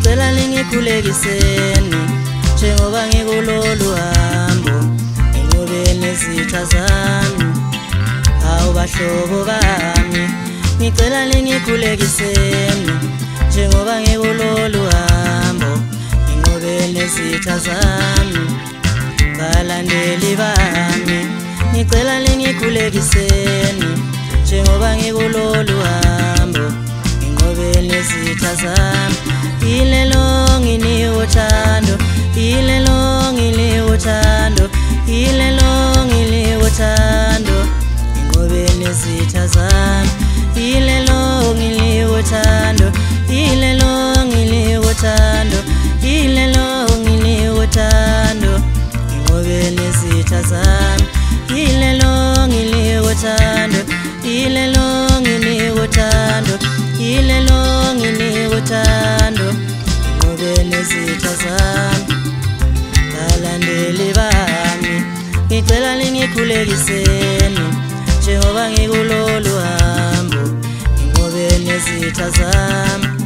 ngicela lingikhulekiseni njengoba ngikulolu hambo nginqobe nezitha zami hawu bahlobo bami ngicela lingikhulekiseni njengoba ngikulolu hambo nginqobe nezitha zami balandeli bami ngicela lingikhulekiseni njengoba ngikulolu hambo nginqobe nezitha zami ilelo nginiwe uthando ilelo nginiwe uthando ilelo nginiwe uthando nginqobe nezitha zami ilelo nginiwe uthando ilelo nginiwe uthando ilelo nginiwe uthando nginqobe nezitha zami ilelo nginiwe uthando ilelo nginiwe uthando ilelo nginiwe uthando nginqobe nezitha zami balandeli bami ngicela lingikhulekiseni njengoba ngikulolu hambo nginqobe nezitha zami